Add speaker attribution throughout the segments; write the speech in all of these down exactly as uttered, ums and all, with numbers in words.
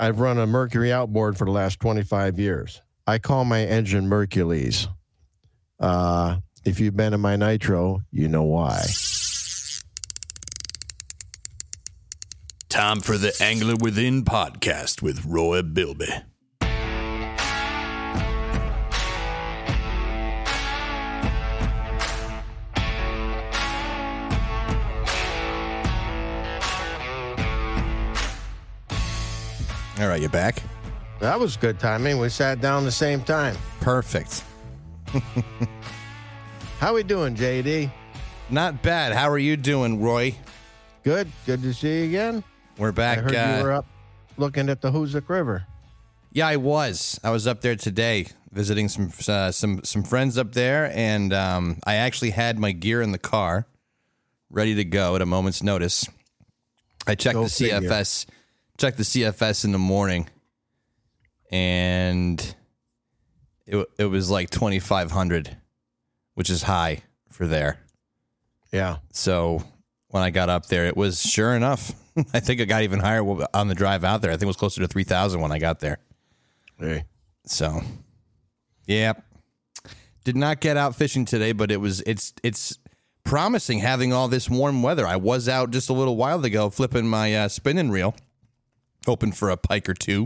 Speaker 1: I've run a Mercury outboard for the last twenty-five years. I call my engine Mercules. Uh, if you've been in my Nitro, you know why.
Speaker 2: Time for the Angler Within podcast with Roy Bilby.
Speaker 3: All right, you back?
Speaker 1: That was good timing. We sat down the same time.
Speaker 3: Perfect.
Speaker 1: How we doing, J D?
Speaker 3: Not bad. How are you doing, Roy?
Speaker 1: Good. Good to see you again.
Speaker 3: We're back.
Speaker 1: I heard
Speaker 3: uh,
Speaker 1: you were up looking at the Hoosick River.
Speaker 3: Yeah, I was. I was up there today visiting some uh, some some friends up there, and um, I actually had my gear in the car, ready to go at a moment's notice. I checked
Speaker 1: Go
Speaker 3: the C F S,
Speaker 1: figure.
Speaker 3: checked the C F S in the morning, and it it was like twenty-five hundred, which is high for there.
Speaker 1: Yeah.
Speaker 3: So when I got up there, it was sure enough. I think it got even higher on the drive out there. I think it was closer to three thousand when I got there.
Speaker 1: Hey.
Speaker 3: So, yeah, did not get out fishing today, but it was it's it's promising having all this warm weather. I was out just a little while ago flipping my uh, spinning reel, hoping for a pike or two.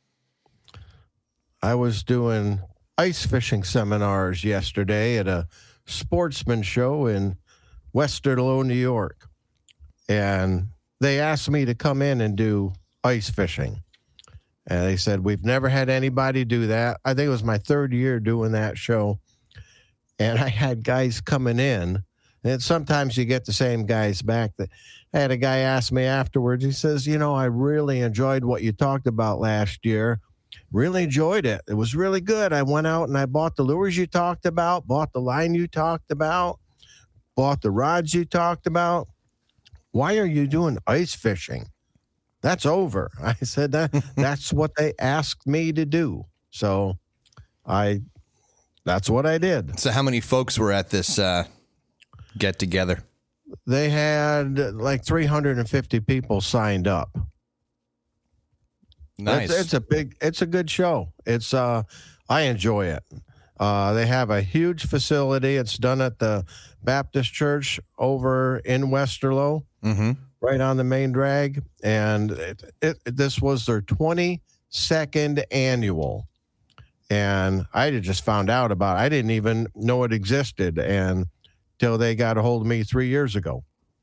Speaker 1: I was doing ice fishing seminars yesterday at a sportsman show in Westerlo, New York. And they asked me to come in and do ice fishing. And they said, we've never had anybody do that. I think it was my third year doing that show. And I had guys coming in. And sometimes you get the same guys back. That I had a guy ask me afterwards. He says, you know, I really enjoyed what you talked about last year. Really enjoyed it. It was really good. I went out and I bought the lures you talked about, bought the line you talked about, bought the rods you talked about. Why are you doing ice fishing? That's over. I said that that's what they asked me to do. So I, that's what I did.
Speaker 3: So how many folks were at this uh, get together?
Speaker 1: They had like three hundred fifty people signed up.
Speaker 3: Nice.
Speaker 1: It's, it's a big, it's a good show. It's, uh, I enjoy it. Uh, they have a huge facility. It's done at the Baptist Church over in Westerlo,
Speaker 3: Mm-hmm.
Speaker 1: right on the main drag. And it, it, this was their twenty-second annual. And I had just found out about it. I didn't even know it existed and till they got a hold of me three years ago.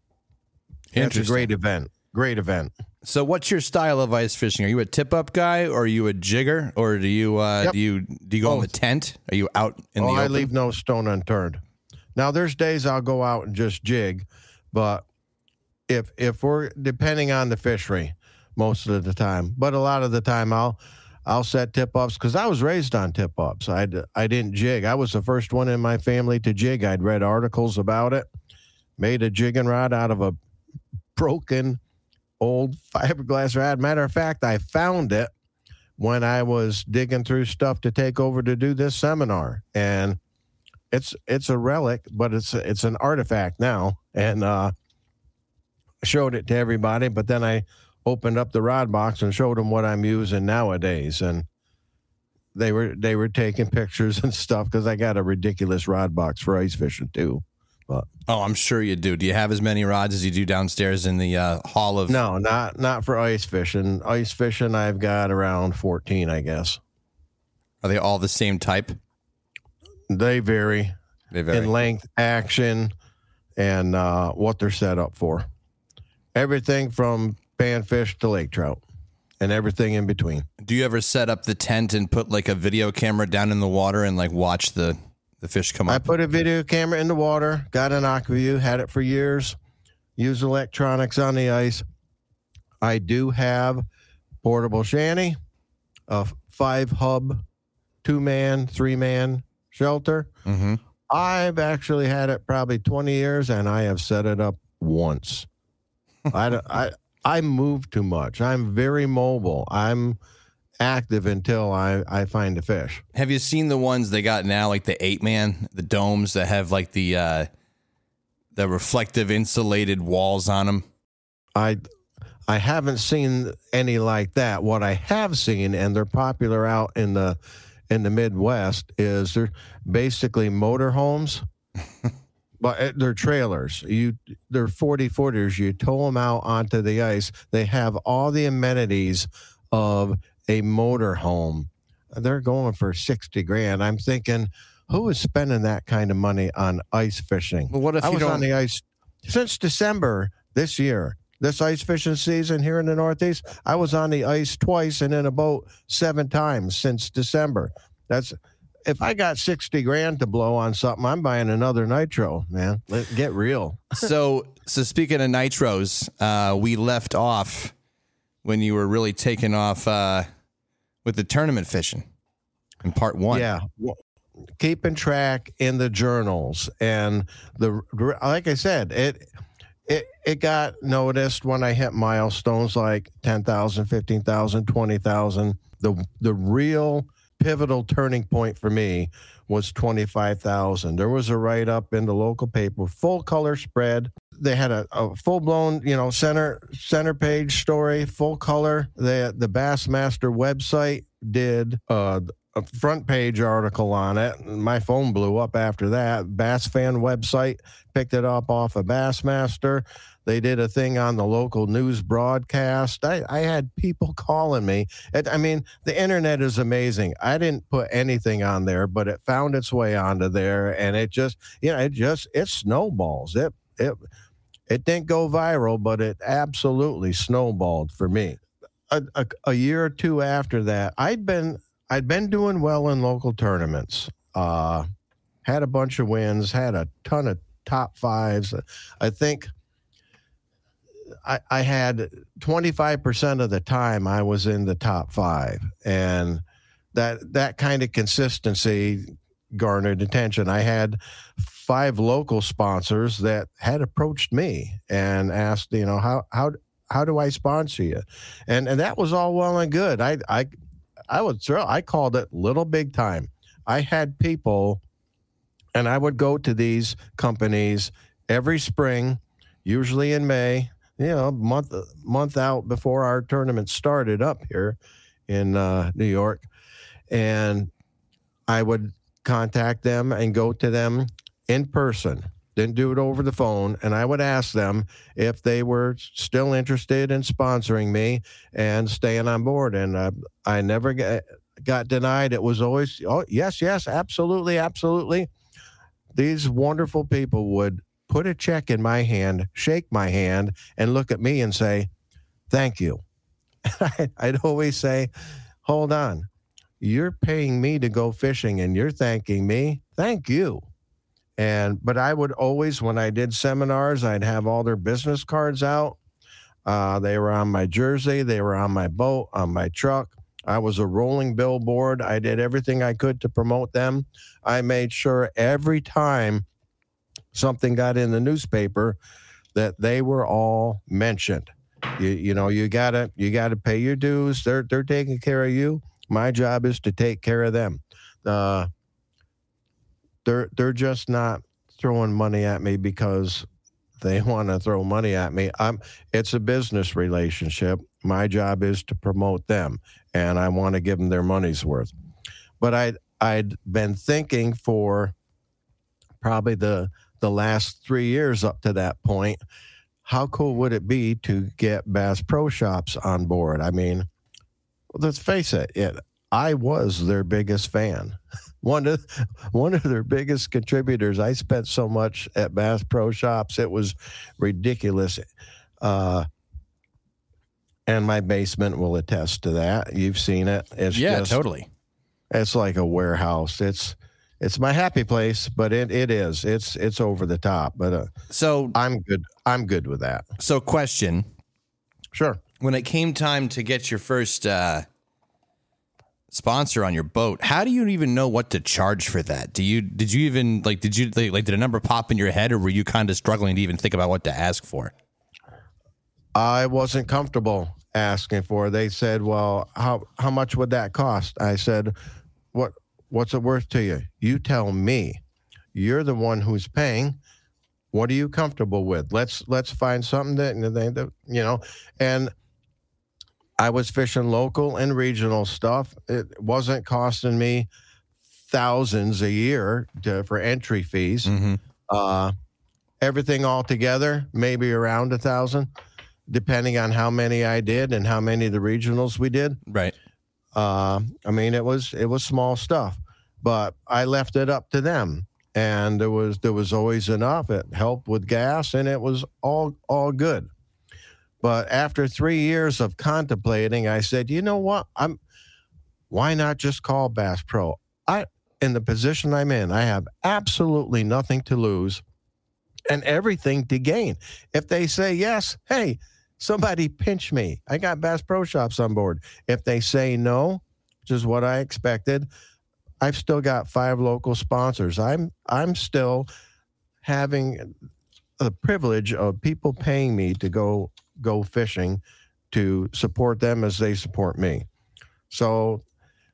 Speaker 1: It's a great event. Great event.
Speaker 3: So what's your style of ice fishing? Are you a tip-up guy, or are you a jigger, or do you uh,
Speaker 1: Yep.
Speaker 3: do you do you go in the tent? Are you out in
Speaker 1: oh,
Speaker 3: the
Speaker 1: I
Speaker 3: open?
Speaker 1: leave no stone unturned. Now, there's days I'll go out and just jig, but if if we're depending on the fishery, most of the time, but a lot of the time I'll I'll set tip-ups because I was raised on tip-ups. I I didn't jig. I was the first one in my family to jig. I'd read articles about it, made a jigging rod out of a broken old fiberglass rod. Matter of fact, I found it when I was digging through stuff to take over to do this seminar, and it's it's a relic, but it's it's an artifact now. And uh, showed it to everybody, but then I opened up the rod box and showed them what I'm using nowadays, and they were they were taking pictures and stuff because I got a ridiculous rod box for ice fishing too. But
Speaker 3: Oh, I'm sure you do. Do you have as many rods as you do downstairs in the uh, hall of?
Speaker 1: no, not not for ice fishing. Ice fishing, I've got around fourteen, I guess.
Speaker 3: Are they all the same type?
Speaker 1: They vary,
Speaker 3: They vary.
Speaker 1: in length, action, and uh, what they're set up for. Everything from panfish to lake trout, and everything in between.
Speaker 3: Do you ever set up the tent and put like a video camera down in the water and like watch the, the fish come
Speaker 1: I
Speaker 3: up?
Speaker 1: put a video camera in the water, got an AquaView, had it for years, use electronics on the ice. I do have portable shanty, a five hub, two man, three man shelter.
Speaker 3: Mm-hmm.
Speaker 1: I've actually had it probably twenty years, and I have set it up once. I, don't- I, I move too much. I'm very mobile. I'm active until I, I find a fish.
Speaker 3: Have you seen the ones they got now, like the eight man, the domes that have like the uh, the reflective insulated walls on them?
Speaker 1: I I haven't seen any like that. What I have seen, and they're popular out in the in the Midwest, is they're basically motorhomes, but they're trailers. You they're forty footers. You tow them out onto the ice. They have all the amenities of a motorhome. They're going for sixty grand. I'm thinking, who is spending that kind of money on ice fishing?
Speaker 3: Well, what if
Speaker 1: I
Speaker 3: you
Speaker 1: was
Speaker 3: don't-
Speaker 1: on the ice since December this year? This ice fishing season here in the Northeast, I was on the ice twice and in a boat seven times since December. That's if I got sixty grand to blow on something, I'm buying another nitro, man. Let get real.
Speaker 3: so, so speaking of nitros, uh, we left off when you were really taking off uh, with the tournament fishing in part one.
Speaker 1: Yeah. Well, keeping track in the journals. And the like I said, it it it got noticed when I hit milestones like ten thousand, fifteen thousand, twenty thousand. The the real pivotal turning point for me was twenty-five thousand. There was a write-up in the local paper, full color spread. They had a, a full-blown, you know, center center page story, full color. The the Bassmaster website did uh, a front page article on it. My phone blew up after that. Bass Fan website picked it up off of Bassmaster. They did a thing on the local news broadcast. I, I had people calling me. It, I mean, the internet is amazing. I didn't put anything on there, but it found its way onto there, and it just, you know, it just it snowballs. It it it didn't go viral, but it absolutely snowballed for me. A, a, a year or two after that, I'd been I'd been doing well in local tournaments. Uh, had a bunch of wins. Had a ton of top fives. I think. I, I had twenty-five percent of the time I was in the top five, and that that kind of consistency garnered attention. I had five local sponsors that had approached me and asked, you know, how how how do I sponsor you? And and that was all well and good. I I I would throw I called it little big time. I had people, and I would go to these companies every spring, usually in May. You know, month month out before our tournament started up here in uh, New York, and I would contact them and go to them in person. Didn't do it over the phone, and I would ask them if they were still interested in sponsoring me and staying on board. And uh, I never got, got denied. It was always, oh yes, yes, absolutely, absolutely. These wonderful people would put a check in my hand, shake my hand, and look at me and say, thank you. I'd always say, hold on. You're paying me to go fishing and you're thanking me. Thank you. And but I would always, when I did seminars, I'd have all their business cards out. Uh, they were on my jersey. They were on my boat, on my truck. I was a rolling billboard. I did everything I could to promote them. I made sure every time something got in the newspaper that they were all mentioned. You you know, you gotta you gotta pay your dues. They're they're taking care of you. My job is to take care of them. Uh, they're they're just not throwing money at me because they want to throw money at me. I'm it's a business relationship. My job is to promote them, and I want to give them their money's worth. But I I'd, I'd been thinking for probably the the last three years up to that point, how cool would it be to get Bass Pro Shops on board? I mean, let's face it, it I was their biggest fan. One of one of their biggest contributors. I spent so much at Bass Pro Shops, it was ridiculous. Uh, and my basement will attest to that. You've seen it. It's
Speaker 3: yeah,
Speaker 1: just,
Speaker 3: totally.
Speaker 1: It's like a warehouse. It's It's my happy place, but it, it is. It's it's over the top. But uh,
Speaker 3: So
Speaker 1: I'm good. I'm good with that.
Speaker 3: so question.
Speaker 1: Sure.
Speaker 3: When it came time to get your first uh, sponsor on your boat, how do you even know what to charge for that? Do you did you even like did you like, like did a number pop in your head, or were you kind of struggling to even think about what to ask for?
Speaker 1: I wasn't comfortable asking for. They said, "Well, how how much would that cost?" I said, "What what's it worth to you? You tell me. You're the one who's paying. What are you comfortable with? Let's let's find something that, that you know. And I was fishing local and regional stuff. It wasn't costing me thousands a year to, for entry fees.
Speaker 3: Mm-hmm.
Speaker 1: Uh, everything all together, maybe around a thousand, depending on how many I did and how many of the regionals we did.
Speaker 3: Right.
Speaker 1: Uh, I mean, it was it was small stuff, but I left it up to them. And there was there was always enough. It helped with gas, and it was all all good. But after three years of contemplating, I said, you know what? I'm why not just call Bass Pro? I in the position I'm in, I have absolutely nothing to lose and everything to gain. If they say yes, hey, somebody pinch me. I got Bass Pro Shops on board. If they say no, which is what I expected, I've still got five local sponsors. I'm I'm still having the privilege of people paying me to go go fishing to support them as they support me. So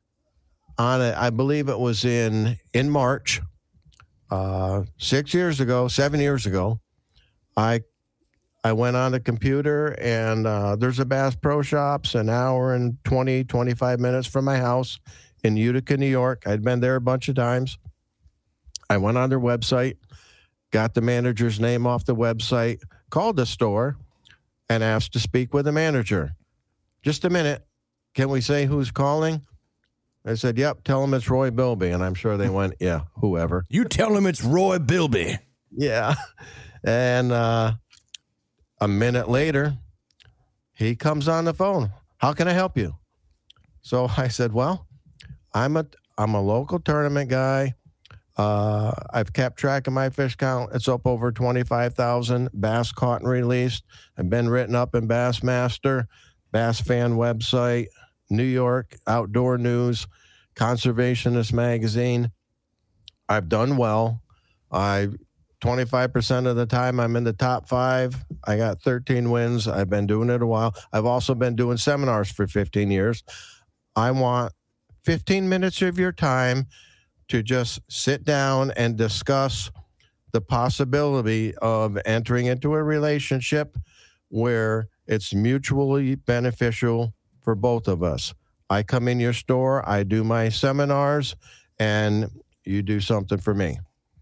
Speaker 1: on it, I believe it was in in March, uh, six years ago, seven years ago, I I went on the computer and uh, there's a Bass Pro Shops an hour and twenty, twenty-five minutes from my house in Utica, New York. I'd been there a bunch of times. I went on their website, got the manager's name off the website, called the store, and asked to speak with the manager. Just a minute. Can we say who's calling? I said, yep, tell them it's Roy Bilby. And I'm sure they went, yeah, whoever.
Speaker 3: You tell him it's Roy Bilby.
Speaker 1: Yeah. And uh, a minute later, he comes on the phone. How can I help you? So I said, well, I'm a I'm a local tournament guy. Uh, I've kept track of my fish count. It's up over twenty-five thousand bass caught and released. I've been written up in Bassmaster, Bass Fan website, New York Outdoor News, Conservationist Magazine. I've done well. I twenty-five percent of the time I'm in the top five. I got thirteen wins. I've been doing it a while. I've also been doing seminars for fifteen years. I want fifteen minutes of your time to just sit down and discuss the possibility of entering into a relationship where it's mutually beneficial for both of us. I come in your store, I do my seminars, and you do something for me.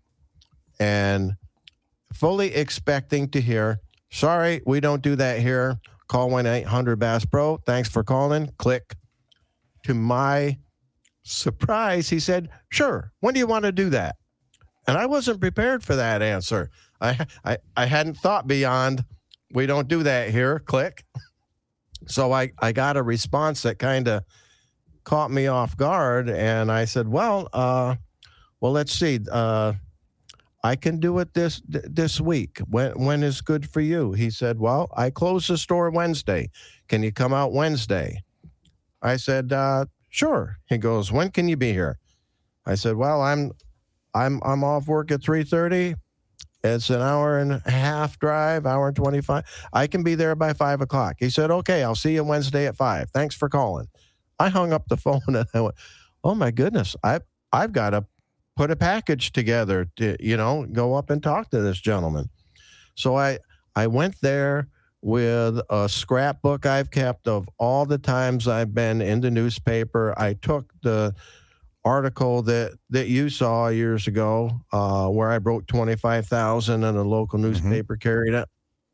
Speaker 1: And fully expecting to hear, sorry, we don't do that here. Call one eight hundred Bass Pro. Thanks for calling. Click. To my surprise, he said, sure, when do you want to do that? And I wasn't prepared for that answer. I, I, I hadn't thought beyond, we don't do that here, click. So I, I got a response that kind of caught me off guard. And I said, well, uh, well, let's see. Uh, I can do it this this week. When when is good for you? He said, well, I close the store Wednesday. Can you come out Wednesday? I said, uh, sure. He goes, when can you be here? I said, well, I'm I'm I'm off work at three thirty. It's an hour and a half drive, hour and twenty-five. I can be there by five o'clock. He said, okay, I'll see you Wednesday at five. Thanks for calling. I hung up the phone and I went, oh my goodness, I I've got to put a package together to, you know, go up and talk to this gentleman. So I I went there with a scrapbook I've kept of all the times I've been in the newspaper. I took the article that, that you saw years ago uh, where I broke twenty-five thousand and a local newspaper mm-hmm. carried it.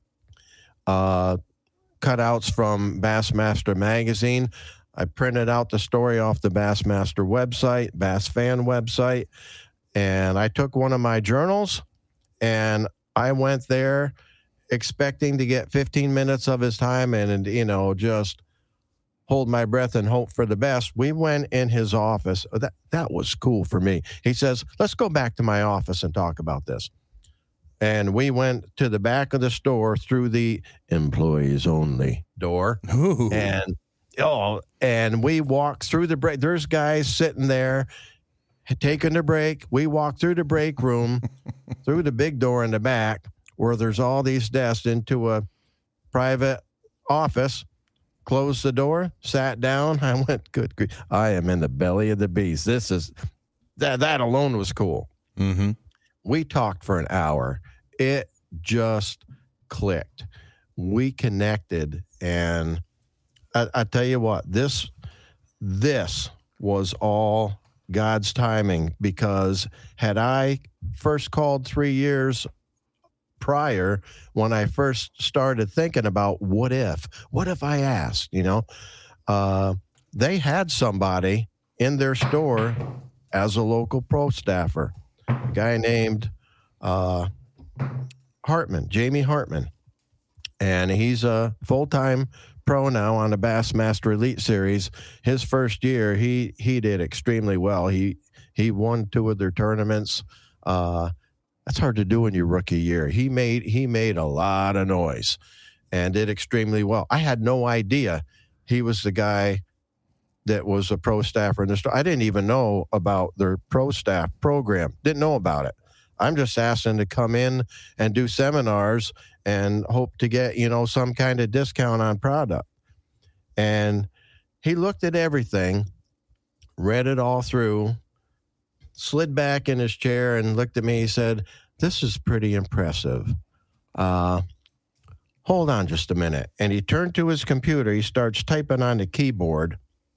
Speaker 1: Uh, cutouts from Bassmaster magazine. I printed out the story off the Bassmaster website, Bass Fan website, and I took one of my journals and I went there expecting to get fifteen minutes of his time and, and, you know, just hold my breath and hope for the best. We went in his office. That, that was cool for me. He says, let's go back to my office and talk about this. And we went to the back of the store through the employees only door.
Speaker 3: Ooh.
Speaker 1: And oh, and we walked through the break. There's guys sitting there taking a break. We walked through the break room, through the big door in the back, where there's all these desks, into a private office, closed the door, sat down. I went, good grief, I am in the belly of the beast. This is, that, that alone was cool.
Speaker 3: Mm-hmm.
Speaker 1: We talked for an hour. It just clicked. We connected, and I, I tell you what, this this was all God's timing, because had I first called three years prior, when I first started thinking about what if, what if I asked, you know, uh, they had somebody in their store as a local pro staffer, a guy named uh, Hartman, Jamie Hartman. And he's a full-time pro now on the Bassmaster Elite Series. His first year, he he did extremely well. He he won two of their tournaments. Uh, that's hard to do in your rookie year. He made he made a lot of noise and did extremely well. I had no idea he was the guy that was a pro staffer in the store. I didn't even know about their pro staff program. Didn't know about it. I'm just asking to come in and do seminars and hope to get, you know, some kind of discount on product. And he looked at everything, read it all through, slid back in his chair and looked at me. He said, "This is pretty impressive. Uh, hold on just a minute." And he turned to his computer. He starts typing on the keyboard.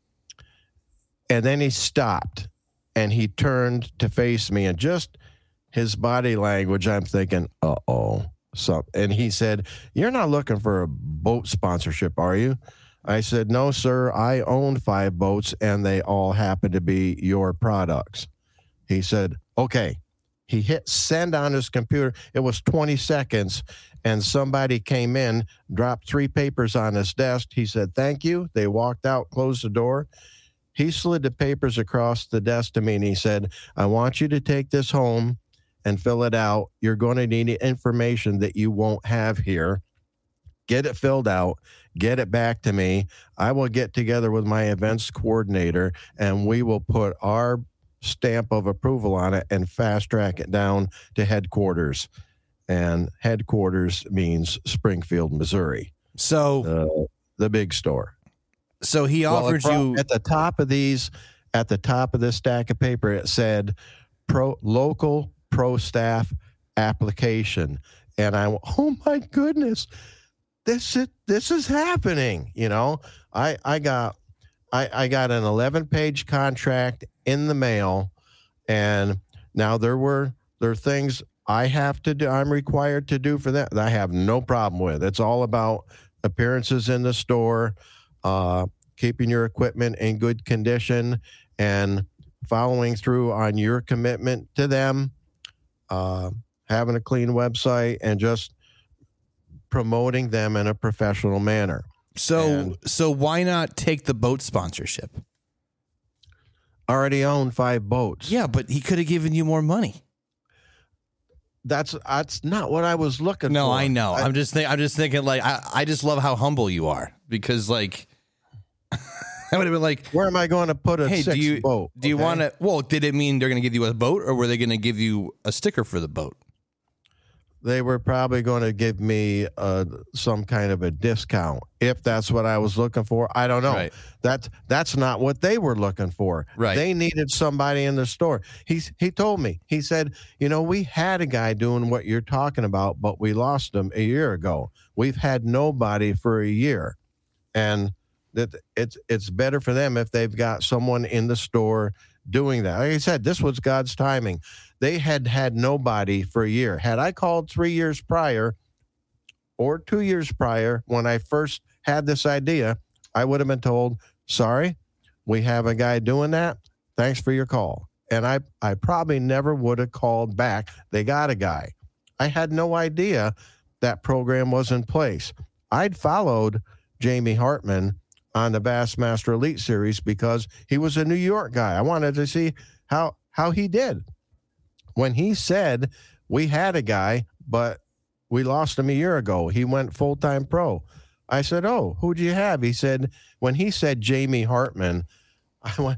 Speaker 1: And then he stopped and he turned to face me, and just his body language, I'm thinking, uh-oh. So, and he said, "You're not looking for a boat sponsorship, are you?" I said, "No, sir. I own five boats, and they all happen to be your products." He said, "Okay." He hit send on his computer. It was twenty seconds, and somebody came in, dropped three papers on his desk. He said, "Thank you." They walked out, closed the door. He slid the papers across the desk to me, and he said, "I want you to take this home and fill it out. You're going to need information that you won't have here. Get it filled out, get it back to me. I will get together with my events coordinator, and we will put our stamp of approval on it and fast track it down to headquarters." And headquarters means Springfield, Missouri.
Speaker 3: So
Speaker 1: uh, the big store.
Speaker 3: So he offered
Speaker 1: well,
Speaker 3: you
Speaker 1: at the top of these, at the top of this stack of paper, it said pro local pro staff application. And I went, oh my goodness, this is, this is happening. You know, I, I got, I, I got an eleven page contract in the mail, and now there were, there are things I have to do, I'm required to do for that, that I have no problem with. It's all about appearances in the store, uh, keeping your equipment in good condition, and following through on your commitment to them, uh, having a clean website, and just promoting them in a professional manner.
Speaker 3: So,
Speaker 1: and
Speaker 3: so why not take the boat sponsorship?
Speaker 1: Already own five boats.
Speaker 3: Yeah, but he could have given you more money.
Speaker 1: That's that's not what I was looking
Speaker 3: no,
Speaker 1: for.
Speaker 3: No, I know.
Speaker 1: I,
Speaker 3: I'm just think, I'm just thinking like I, I just love how humble you are, because like I would have been like,
Speaker 1: where am I going to put a
Speaker 3: hey,
Speaker 1: sixth
Speaker 3: do you,
Speaker 1: boat?
Speaker 3: Do you okay. want to? Well, did it mean they're going to give you a boat, or were they going to give you a sticker for the boat?
Speaker 1: They were probably going to give me uh, some kind of a discount if that's what I was looking for. I don't know.
Speaker 3: Right.
Speaker 1: That's that's not what they were looking for.
Speaker 3: Right.
Speaker 1: They needed somebody in the store. He's he told me. He said, you know, we had a guy doing what you're talking about, but we lost him a year ago. We've had nobody for a year, and that it's it's better for them if they've got someone in the store doing that. Like I said, this was God's timing. They had had nobody for a year. Had I called three years prior or two years prior when I first had this idea, I would have been told, sorry, we have a guy doing that. Thanks for your call. And I, I probably never would have called back. They got a guy. I had no idea that program was in place. I'd followed Jamie Hartman on the Bassmaster Elite Series because he was a New York guy. I wanted to see how how he did. When he said we had a guy, but we lost him a year ago, he went full-time pro. I said, oh, who'd you have? He said, when he said Jamie Hartman, I went,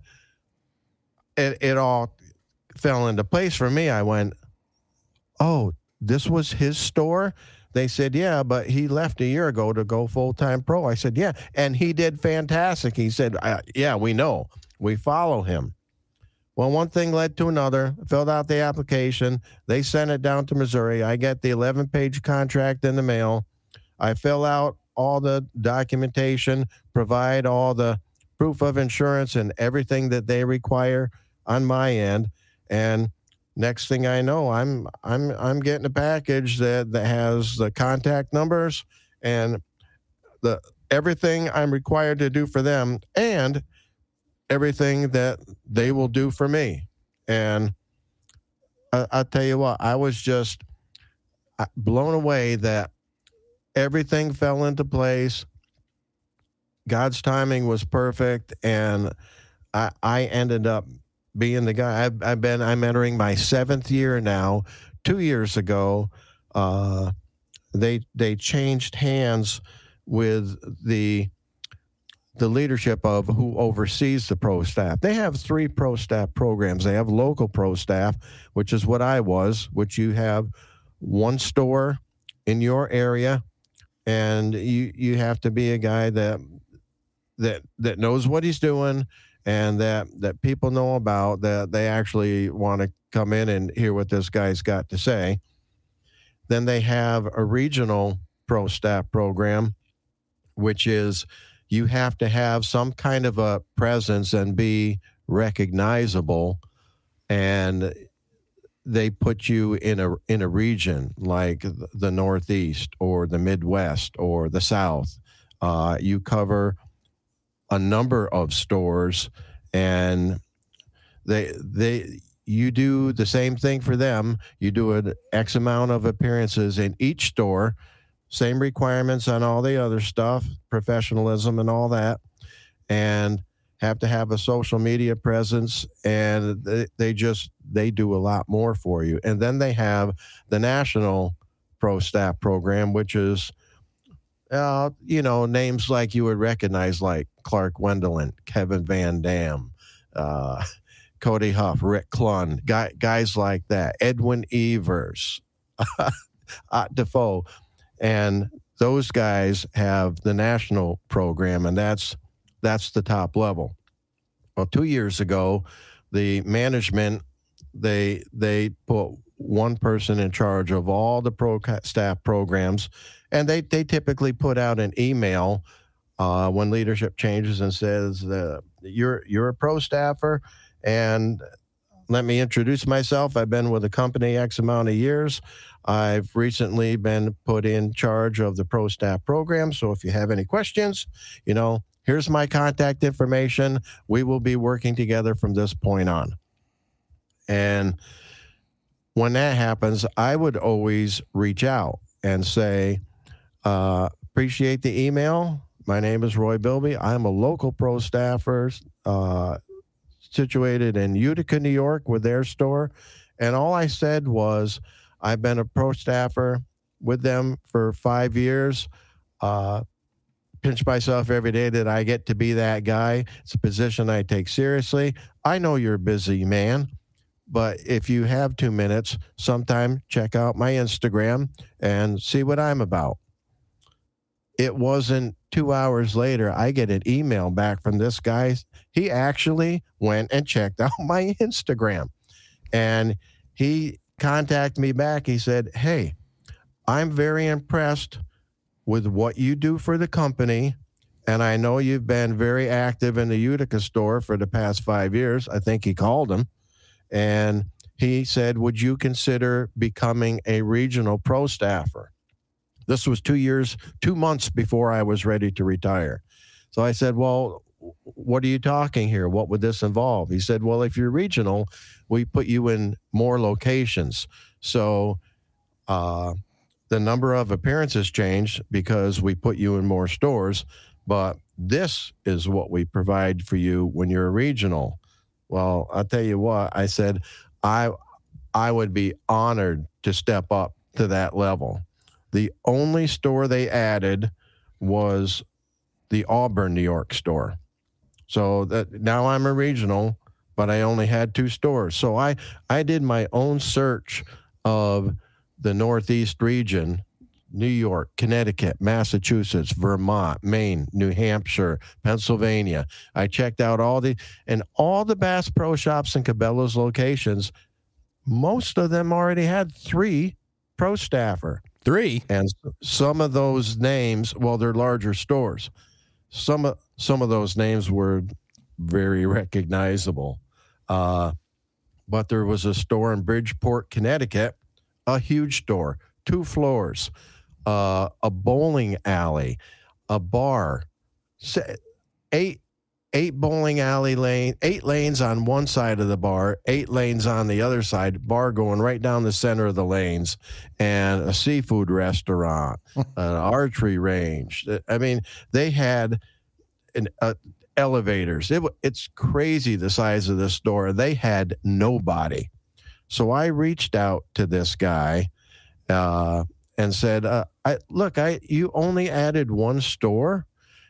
Speaker 1: it, it all fell into place for me. I went, oh, this was his store? They said, yeah, but he left a year ago to go full-time pro. I said, yeah, and he did fantastic. He said, uh, yeah, we know. We follow him. Well, one thing led to another. Filled out the application. They sent it down to Missouri. I get the eleven-page contract in the mail. I fill out all the documentation, provide all the proof of insurance and everything that they require on my end. And next thing I know, I'm I'm I'm getting a package that, that has the contact numbers and the everything I'm required to do for them and everything that they will do for me. And I, I'll tell you what, I was just blown away that everything fell into place. God's timing was perfect, and I, I ended up being the guy. I've, I've been, I'm entering my seventh year now. Two years ago, uh, they they changed hands with the the leadership of who oversees the pro staff. They have three pro staff programs. They have local pro staff, which is what I was, which you have one store in your area, and you you have to be a guy that that that knows what he's doing and that that people know about, that they actually want to come in and hear what this guy's got to say. Then they have a regional pro staff program, which is you have to have some kind of a presence and be recognizable, and they put you in a in a region like the Northeast or the Midwest or the South. Uh, you cover a number of stores, and they they you do the same thing for them. You do an X amount of appearances in each store. Same requirements on all the other stuff, professionalism and all that, and have to have a social media presence, and they, they just, they do a lot more for you. And then they have the National Pro Staff Program, which is, uh, you know, names like you would recognize, like Clark Wendelin, Kevin Van Dam, uh, Cody Huff, Rick Clunn, guy, guys like that, Edwin Evers, uh, Defoe. And those guys have the national program, and that's that's the top level. Well, two years ago, the management, they they put one person in charge of all the pro staff programs, and they, they typically put out an email uh, when leadership changes and says, uh, you're you're a pro staffer, and let me introduce myself. I've been with the company X amount of years. I've recently been put in charge of the pro staff program. So if you have any questions, you know, here's my contact information. We will be working together from this point on. And when that happens, I would always reach out and say, uh, appreciate the email. My name is Roy Bilby. I'm a local pro staffer, uh, situated in Utica, New York, with their store. And all I said was, I've been a pro staffer with them for five years. Uh, pinch myself every day that I get to be that guy. It's a position I take seriously. I know you're a busy man, but if you have two minutes, sometime check out my Instagram and see what I'm about. It wasn't two hours later, I get an email back from this guy. He actually went and checked out my Instagram, and he contacted me back. He said, hey, I'm very impressed with what you do for the company, and I know you've been very active in the Utica store for the past five years. I think he called him, and he said, would you consider becoming a regional pro staffer? This was two years, two months before I was ready to retire. So I said, well, what are you talking here? What would this involve? He said, well, if you're regional, we put you in more locations. So uh, the number of appearances changed because we put you in more stores. But this is what we provide for you when you're a regional. Well, I'll tell you what, I said, I I would be honored to step up to that level. The only store they added was the Auburn, New York store. So that now I'm a regional, but I only had two stores. So I, I did my own search of the Northeast region, New York, Connecticut, Massachusetts, Vermont, Maine, New Hampshire, Pennsylvania. I checked out all the, and all the Bass Pro Shops in Cabela's locations, most of them already had three pro staffer.
Speaker 3: Three?
Speaker 1: And some of those names, well, they're larger stores. Some of, some of those names were very recognizable. Uh, but there was a store in Bridgeport, Connecticut, a huge store, two floors, uh, a bowling alley, a bar, eight eight bowling alley lane, eight lanes on one side of the bar, eight lanes on the other side, bar going right down the center of the lanes, and a seafood restaurant, an archery range. I mean, they had an, uh, elevators. It, it's crazy the size of this store. They had nobody. So I reached out to this guy uh, and said, uh, I, look, I you only added one store.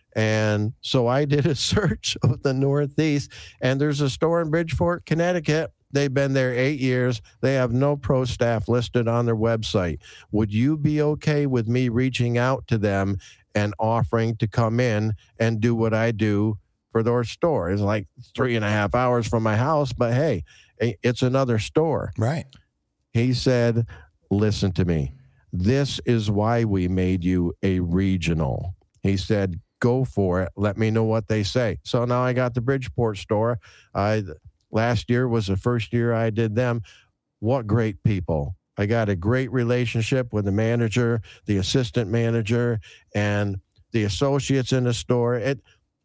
Speaker 1: And so I did a search of the Northeast, and there's a store in Bridgeport, Connecticut. They've been there eight years. They have no pro staff listed on their website. Would you be okay with me reaching out to them and offering to come in and do what I do for their store? It's like three and a half hours from my house, but hey, it's another store.
Speaker 3: Right.
Speaker 1: He said, listen to me. This is why we made you a regional. He said, go for it. Let me know what they say. So now I got the Bridgeport store. I last year was the first year I did them. What great people. I got a great relationship with the manager, the assistant manager, and the associates in the store. It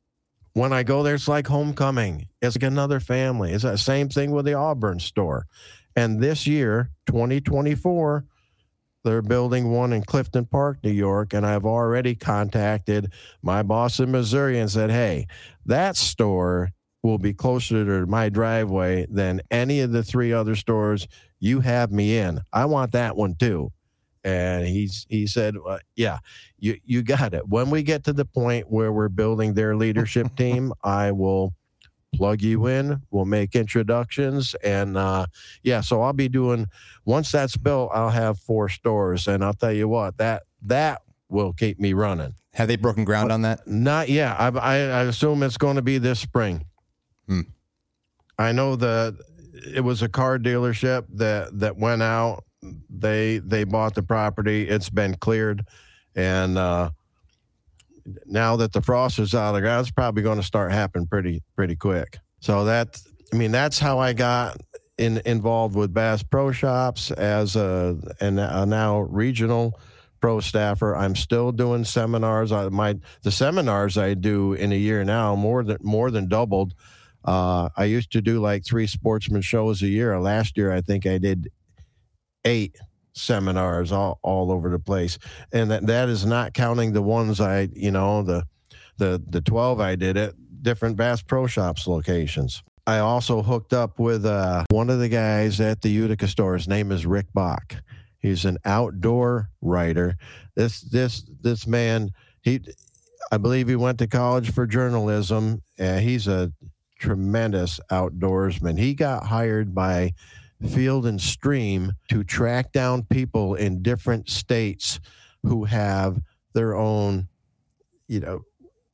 Speaker 1: when I go there, it's like homecoming. It's like another family. It's the same thing with the Auburn store. And this year, twenty twenty-four, they're building one in Clifton Park, New York, and I've already contacted my boss in Missouri and said, hey, that store will be closer to my driveway than any of the three other stores you have me in. I want that one too. And he's he said, uh, yeah, you, you got it. When we get to the point where we're building their leadership team, I will plug you in. We'll make introductions. And uh, yeah, so I'll be doing, once that's built, I'll have four stores. And I'll tell you what, that that will keep me running.
Speaker 3: Have they broken ground
Speaker 1: but
Speaker 3: on that?
Speaker 1: Not yet. I, I, I assume it's going to be this spring.
Speaker 3: Hmm.
Speaker 1: I know that it was a car dealership that, that went out. They they bought the property. It's been cleared. And uh, now that the frost is out of the ground, it's probably going to start happening pretty pretty quick. So that, I mean, that's how I got in, involved with Bass Pro Shops as a, and a now regional pro staffer. I'm still doing seminars. I, my the seminars I do in a year now more than more than doubled. Uh, I used to do like three sportsman shows a year. Last year, I think I did eight seminars all, all over the place. And that, that is not counting the ones I, you know, the, the, the twelve I did at different Bass Pro Shops locations. I also hooked up with uh, one of the guys at the Utica store. His name is Rick Bach. He's an outdoor writer. This, this, this man, he, I believe he went to college for journalism. Uh, he's a tremendous outdoorsman. He got hired by Field and Stream to track down people in different states who have their own, you know,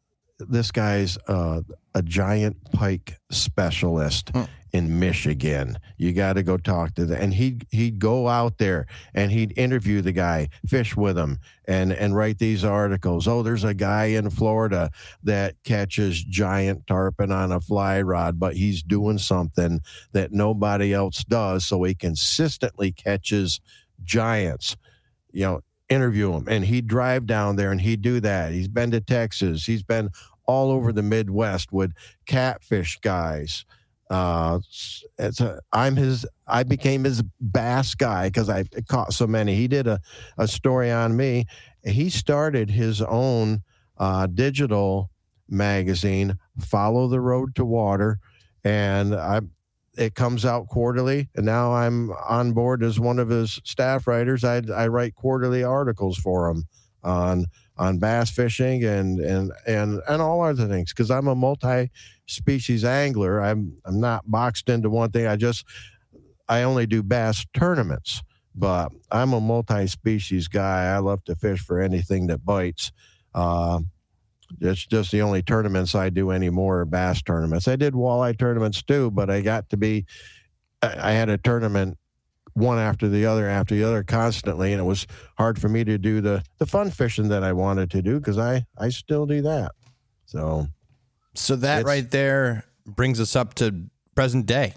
Speaker 1: this guy's uh, a giant pike specialist huh. in Michigan. You got to go talk to them. And he'd, he'd go out there and he'd interview the guy, fish with him, and, and write these articles. Oh, there's a guy in Florida that catches giant tarpon on a fly rod, but he's doing something that nobody else does, so he consistently catches giants. You know, interview him. And he'd drive down there and he'd do that. He's been to Texas. He's been all over the Midwest with catfish guys. Uh, it's a, I'm his, I became his bass guy because I caught so many. He did a, a story on me. He started his own uh, digital magazine, Follow the Road to Water. And I, it comes out quarterly. And now I'm on board as one of his staff writers. I, I write quarterly articles for him on on bass fishing and and and and all other things, because I'm a multi-species angler. I'm I'm not boxed into one thing. I just I only do bass tournaments, but I'm a multi-species guy. I love to fish for anything that bites. Uh, it's just the only tournaments I do anymore are bass tournaments. I did walleye tournaments too, but I got to be, I, I had a tournament one after the other after the other constantly, and it was hard for me to do the, the fun fishing that I wanted to do because I, I still do that. So,
Speaker 3: so that right there brings us up to present day.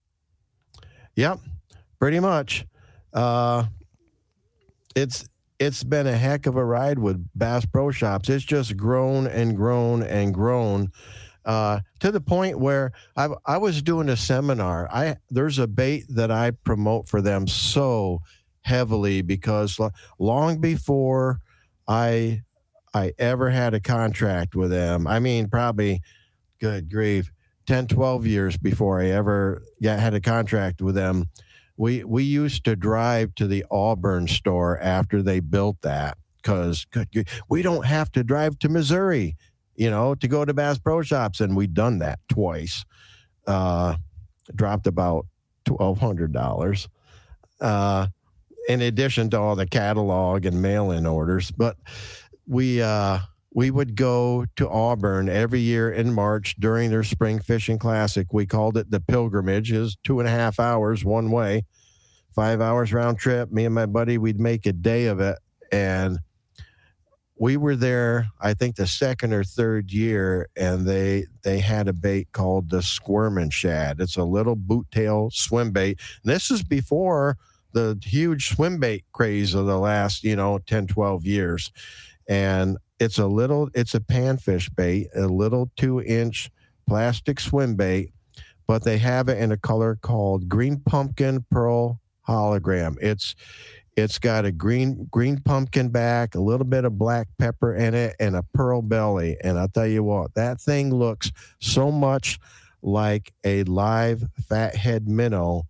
Speaker 1: Yep, pretty much. Uh, it's it's been a heck of a ride with Bass Pro Shops. It's just grown and grown and grown uh, to the point where I I was doing a seminar. I there's a bait that I promote for them so heavily because long before I I ever had a contract with them, I mean probably, good grief, ten, twelve years before I ever got, had a contract with them. We we used to drive to the Auburn store after they built that because we don't have to drive to Missouri, you know, to go to Bass Pro Shops. And we'd done that twice. Uh, dropped about twelve hundred dollars uh, in addition to all the catalog and mail-in orders. But we uh, we would go to Auburn every year in March during their spring fishing classic. We called it the pilgrimage. It was two and a half hours one way, five hours round trip. Me and my buddy, we'd make a day of it. And we were there, I think the second or third year, and they they had a bait called the squirming shad. It's a little boot tail swim bait. And this is before the huge swim bait craze of the last, you know, ten, twelve years. And it's a little, it's a panfish bait, a little two inch plastic swim bait, but they have it in a color called green pumpkin pearl hologram. It's, it's got a green, green pumpkin back, a little bit of black pepper in it, and a pearl belly. And I'll tell you what, that thing looks so much like a live fathead minnow,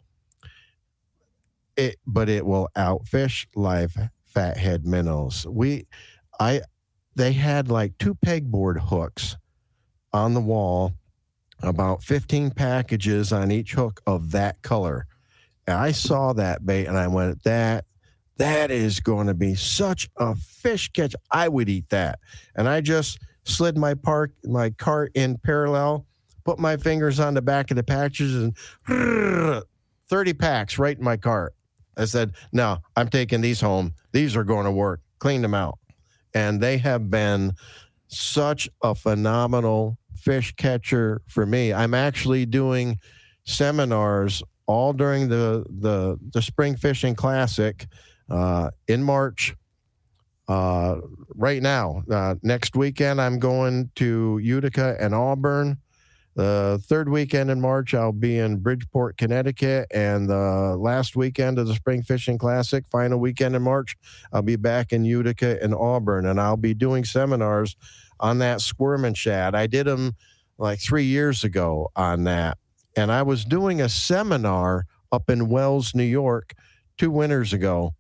Speaker 1: it, but it will outfish live fathead minnows. We, I, they had like two pegboard hooks on the wall, about fifteen packages on each hook of that color. And I saw that bait and I went, that, that is going to be such a fish catch. I would eat that. And I just slid my park, my cart in parallel, put my fingers on the back of the packages and thirty packs right in my cart. I said, no, I'm taking these home. These are going to work. Clean them out. And they have been such a phenomenal fish catcher for me. I'm actually doing seminars all during the the, the Spring Fishing Classic uh, in March. Uh, right now, uh, next weekend, I'm going to Utica and Auburn. The third weekend in March, I'll be in Bridgeport, Connecticut. And the last weekend of the Spring Fishing Classic, final weekend in March, I'll be back in Utica and Auburn. And I'll be doing seminars on that squirming shad. I did them like three years ago on that. And I was doing a seminar up in Wells, New York, two winters ago.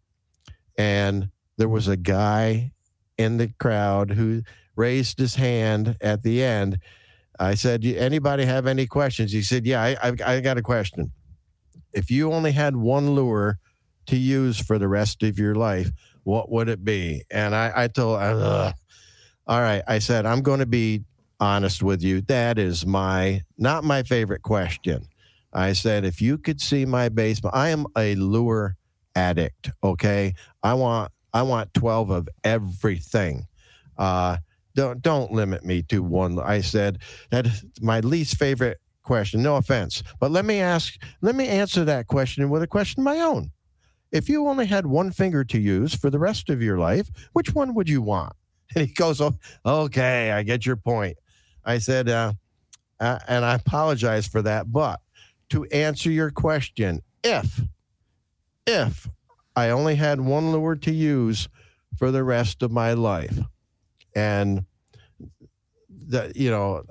Speaker 1: And there was a guy in the crowd who raised his hand at the end. I said, anybody have any questions? He said, yeah, I, I, I got a question. If you only had one lure to use for the rest of your life, what would it be? And I, I told, Ugh. all right, I said, I'm going to be honest with you. That is my, not my favorite question. I said, if you could see my basement, I am a lure addict. Okay. I want, I want twelve of everything. Uh, Don't don't limit me to one. I said that is my least favorite question. No offense, but let me ask. Let me answer that question with a question of my own. If you only had one finger to use for the rest of your life, which one would you want? And he goes, oh, "Okay, I get your point." I said, uh, uh, and I apologize for that, but to answer your question, if if I only had one lure to use for the rest of my life. And that, you know,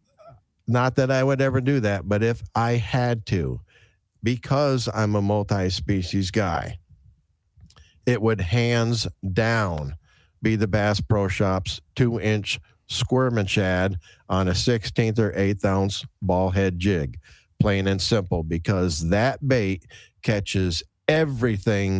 Speaker 1: not that I would ever do that, but if I had to, because I'm a multi-species guy, it would hands down be the Bass Pro Shops two inch squirming shad on a sixteenth or eighth ounce ball head jig, plain and simple, because that bait catches everything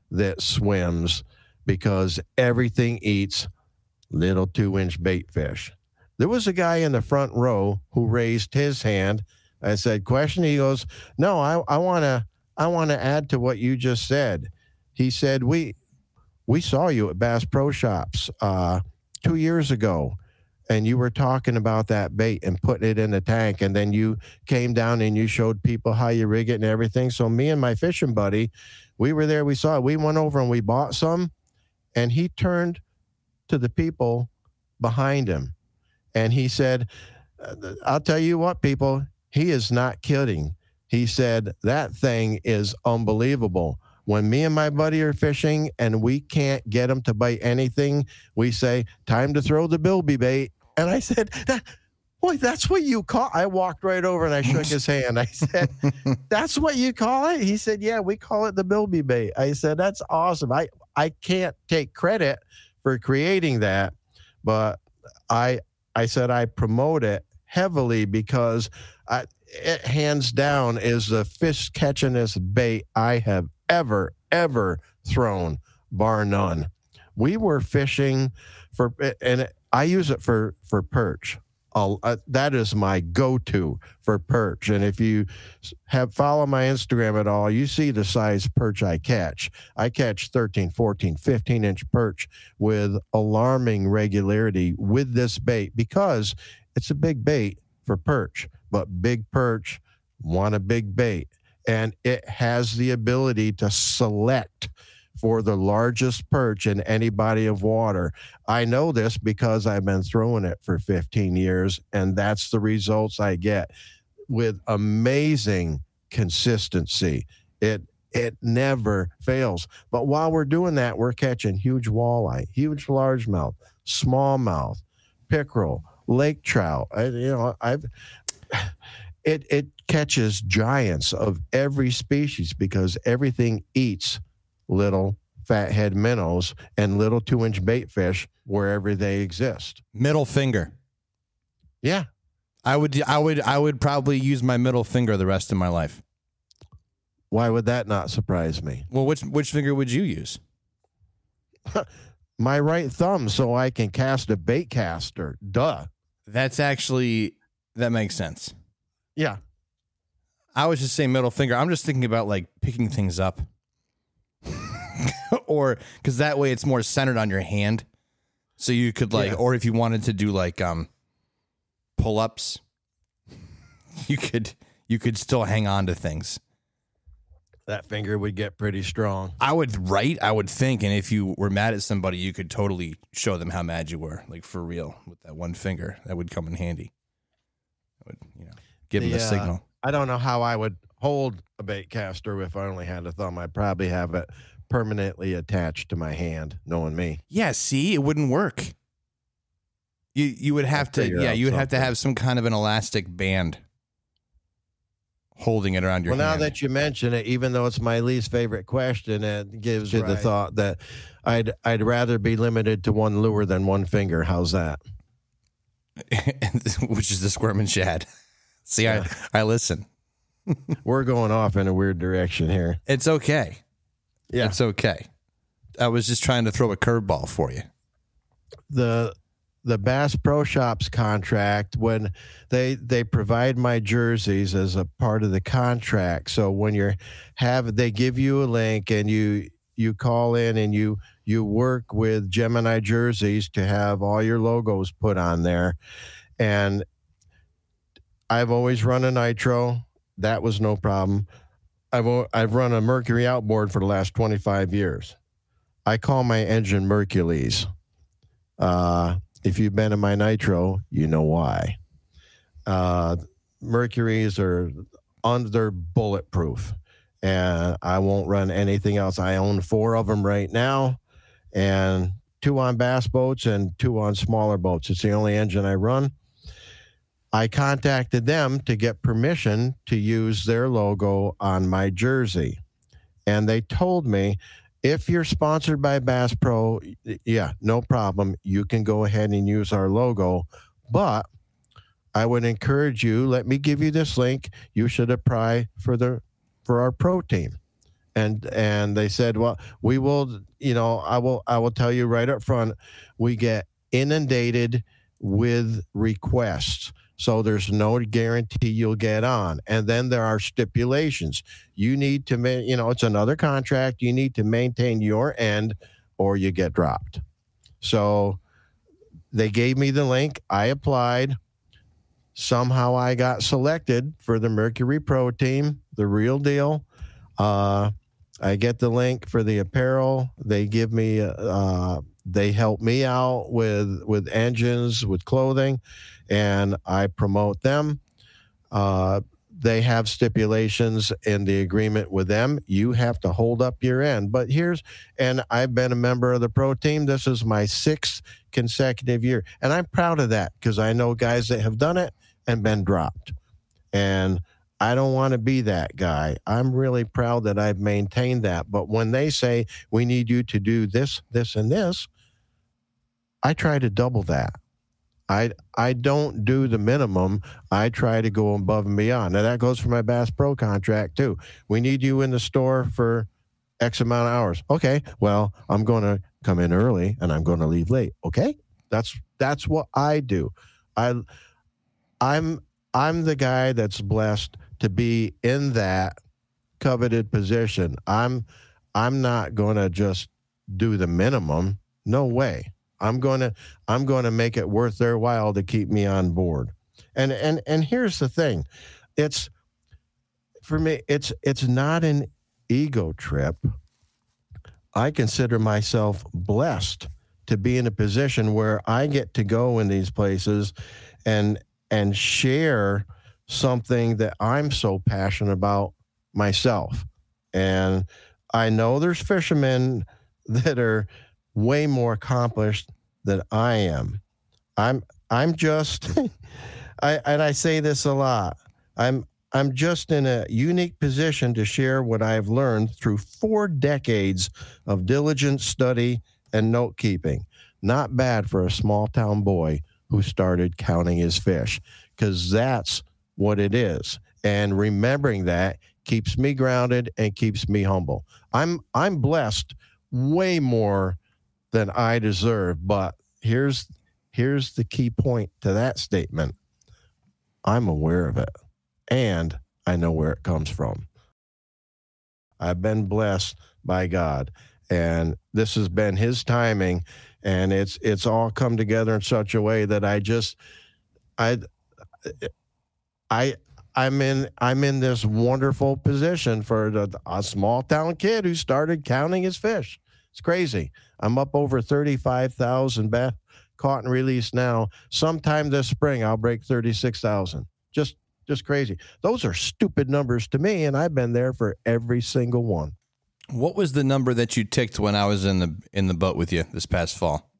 Speaker 1: that swims because everything eats little two-inch bait fish. There was a guy in the front row who raised his hand. I said, question? He goes, no, I, I want to I want to add to what you just said. He said, we we saw you at Bass Pro Shops uh, two years ago, and you were talking about that bait and putting it in the tank, and then you came down and you showed people how you rig it and everything. So me and my fishing buddy, we were there, we saw it. We went over and we bought some, and he turned to the people behind him, and he said, I'll tell you what, people, he is not kidding. He said, that thing is unbelievable. When me and my buddy are fishing and we can't get him to bite anything, we say, time to throw the bilby bait. And I said, that, boy, that's what you call. I walked right over and I shook his hand. I said, that's what you call it? He said, yeah, we call it the bilby bait. I said, that's awesome. I, I can't take credit for creating that, but I, I said, I promote it heavily because I, it hands down is the fish catchingest bait I have ever, ever thrown, bar none. We were fishing for, and I use it for, for perch. I'll, uh, that is my go-to for perch. And if you have follow my Instagram at all, you see the size perch I catch. I catch thirteen, fourteen, fifteen inch perch with alarming regularity with this bait because it's a big bait for perch, but big perch want a big bait. And it has the ability to select for the largest perch in any body of water. I know this because I've been throwing it for fifteen years, and that's the results I get with amazing consistency. It it never fails. But while we're doing that, we're catching huge walleye, huge largemouth, smallmouth, pickerel, lake trout. I, you know, I've it it catches giants of every species because everything eats little fathead minnows and little two-inch bait fish wherever they exist.
Speaker 3: Middle finger.
Speaker 1: Yeah,
Speaker 3: I would, I would, I would probably use my middle finger the rest of my life.
Speaker 1: why would that not surprise me?
Speaker 3: Well, which which finger would you use?
Speaker 1: My right thumb, so I can cast a bait caster. Duh.
Speaker 3: That's actually, that makes sense.
Speaker 1: Yeah.
Speaker 3: I was just saying middle finger. I'm just thinking about like picking things up. Or because that way it's more centered on your hand. So you could like, yeah. Or if you wanted to do like um pull-ups, you could you could still hang on to things.
Speaker 1: That finger would get pretty strong.
Speaker 3: I would, right? I would think. And if you were mad at somebody, you could totally show them how mad you were, like for real, with that one finger. That would come in handy. I would, you know, give them the, the uh, signal.
Speaker 1: I don't know how I would hold a bait caster if I only had a thumb. I'd probably have it permanently attached to my hand, knowing me.
Speaker 3: Yeah, see, it wouldn't work. You you would have to, yeah, you would something. have to have some kind of an elastic band holding it around your
Speaker 1: well,
Speaker 3: hand.
Speaker 1: Now that you mention it, even though it's my least favorite question, it gives you right. the thought that I'd I'd rather be limited to one lure than one finger. How's that?
Speaker 3: Which is the squirm and shad. See, yeah. I, I listen.
Speaker 1: We're going off in a weird direction here.
Speaker 3: It's okay.
Speaker 1: Yeah.
Speaker 3: It's okay. I was just trying to throw a curveball for you.
Speaker 1: The the Bass Pro Shops contract, when they they provide my jerseys as a part of the contract. So when you're have they give you a link and you you call in and you you work with Gemini Jerseys to have all your logos put on there. And I've always run a nitro. That was no problem. I've I've run a Mercury outboard for the last twenty-five years. I call my engine Mercules. Uh, if you've been in my nitro, you know why. Uh, Mercuries are under bulletproof, and I won't run anything else. I own four of them right now, and two on bass boats and two on smaller boats. It's the only engine I run. I contacted them to get permission to use their logo on my jersey. And they told me, if you're sponsored by Bass Pro, yeah, no problem. You can go ahead and use our logo. But I would encourage you, let me give you this link. You should apply for the for our pro team. And and they said, well, we will, you know, I will I will tell you right up front, we get inundated with requests. So there's no guarantee you'll get on. And then there are stipulations. You need to, ma- you know, it's another contract. You need to maintain your end or you get dropped. So they gave me the link. I applied. Somehow I got selected for the Mercury Pro team, the real deal. Uh, I get the link for the apparel. They give me, uh, they help me out with, with engines, with clothing, and I promote them. Uh, they have stipulations in the agreement with them. You have to hold up your end. But here's, and I've been a member of the pro team. This is my sixth consecutive year. And I'm proud of that because I know guys that have done it and been dropped. And I don't want to be that guy. I'm really proud that I've maintained that. But when they say we need you to do this, this, and this, I try to double that. I I don't do the minimum. I try to go above and beyond. Now, that goes for my Bass Pro contract, too. We need you in the store for X amount of hours. Okay, well, I'm going to come in early, and I'm going to leave late. Okay? That's that's what I do. I, I'm I'm the guy that's blessed to be in that coveted position. I'm I'm not going to just do the minimum. No way. I'm going to I'm going to make it worth their while to keep me on board. And and and here's the thing. It's for me it's it's not an ego trip. I consider myself blessed to be in a position where I get to go in these places and and share something that I'm so passionate about myself. And I know there's fishermen that are way more accomplished than I am. I'm I'm just I and I say this a lot. I'm I'm just in a unique position to share what I've learned through four decades of diligent study and note keeping. Not bad for a small town boy who started counting his fish, because that's what it is. And remembering that keeps me grounded and keeps me humble. I'm I'm blessed way more than I deserve. But here's here's the key point to that statement. I'm aware of it, and I know where it comes from. I've been blessed by God, and this has been his timing, and it's it's all come together in such a way that I just I I I'm in I'm in this wonderful position for the, a small town kid who started counting his fish. It's crazy. I'm up over thirty-five thousand bass caught and released now. Sometime this spring, I'll break thirty-six thousand. Just, just crazy. Those are stupid numbers to me, and I've been there for every single one.
Speaker 3: What was the number that you ticked when I was in the in the boat with you this past fall?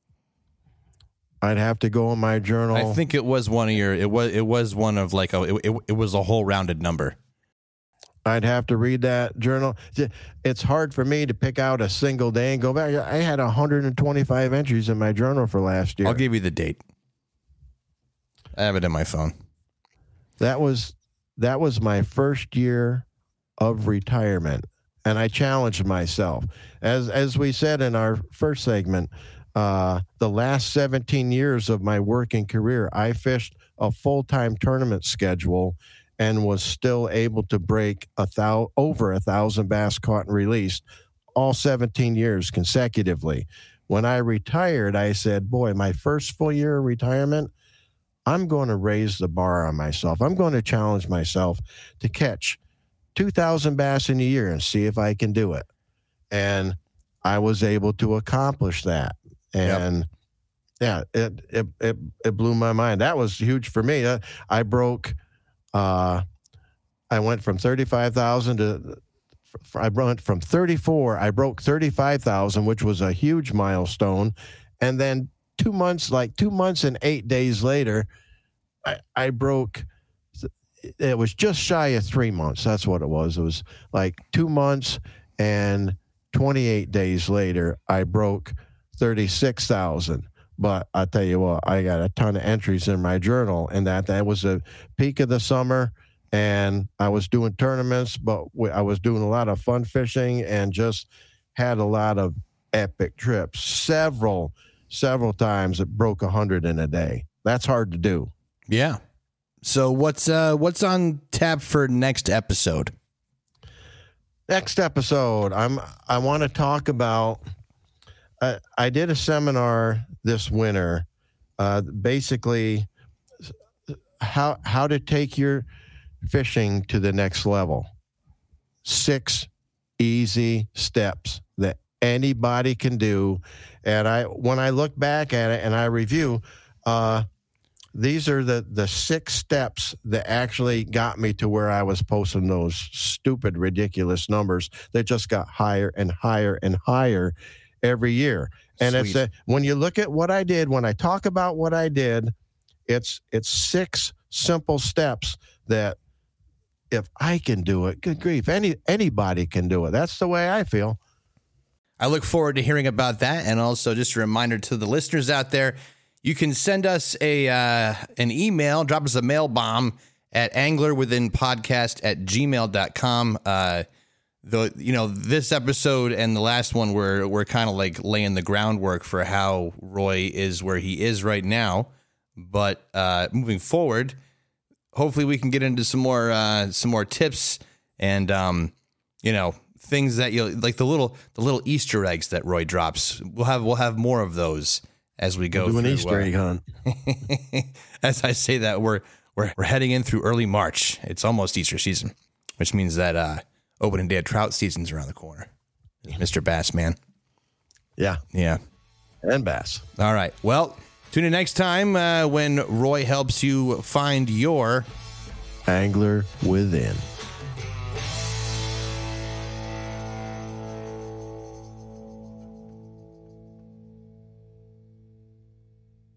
Speaker 1: I'd have to go in my journal.
Speaker 3: I think it was one of your. It was it was one of like a. It, it, it was a whole rounded number.
Speaker 1: I'd have to read that journal. It's hard for me to pick out a single day and go back. I had one hundred twenty-five entries in my journal for last year.
Speaker 3: I'll give you the date. I have it in my phone.
Speaker 1: That was that was my first year of retirement, and I challenged myself. As as we said in our first segment, uh, the last seventeen years of my working career, I fished a full-time tournament schedule and was still able to break a thou over a thousand bass caught and released all seventeen years consecutively. When I retired, I said, boy, my first full year of retirement, I'm going to raise the bar on myself. I'm going to challenge myself to catch two thousand bass in a year and see if I can do it. And I was able to accomplish that. And yep. yeah, it, it, it, it blew my mind. That was huge for me. Uh, I broke... Uh, I went from thirty-five thousand to, I went from thirty-four, I broke thirty-five thousand, which was a huge milestone. And then two months, like two months and eight days later, I, I broke, it was just shy of three months. That's what it was. It was like two months and twenty-eight days later, I broke thirty-six thousand. But I tell you what, I got a ton of entries in my journal, and that that was the peak of the summer, and I was doing tournaments, but I was doing a lot of fun fishing and just had a lot of epic trips. Several, several times it broke a hundred in a day. That's hard to do.
Speaker 3: Yeah. So what's uh what's on tap for next episode?
Speaker 1: Next episode, I'm I want to talk about. Uh, I did a seminar this winter, uh, basically how how to take your fishing to the next level. Six easy steps that anybody can do, and I when I look back at it and I review, uh, these are the the six steps that actually got me to where I was posting those stupid, ridiculous numbers that just got higher and higher and higher every year. And
Speaker 3: Sweet.
Speaker 1: it's a, when you look at what I did, when I talk about what I did, it's it's six simple steps that if I can do it, good grief, any anybody can do it. That's the way I feel.
Speaker 3: I look forward to hearing about that. And also just a reminder to the listeners out there, you can send us a uh, an email, drop us a mail bomb at anglerwithinpodcast at gmail dot com. Uh, the you know this episode and the last one were we're kind of like laying the groundwork for how Roy is where he is right now. But uh, moving forward, hopefully we can get into some more uh, some more tips and um, you know things that you like the little the little Easter eggs that Roy drops. We'll have we'll have more of those as we go
Speaker 1: do an
Speaker 3: through,
Speaker 1: Easter egg hunt.
Speaker 3: As I say that, we're we're we're heading in through early March. It's almost Easter season, which means that uh, opening day of trout season's around the corner. Mister Bass, man.
Speaker 1: Yeah,
Speaker 3: Yeah.
Speaker 1: and bass.
Speaker 3: All right. Well, tune in next time uh, when Roy helps you find your
Speaker 1: Angler Within.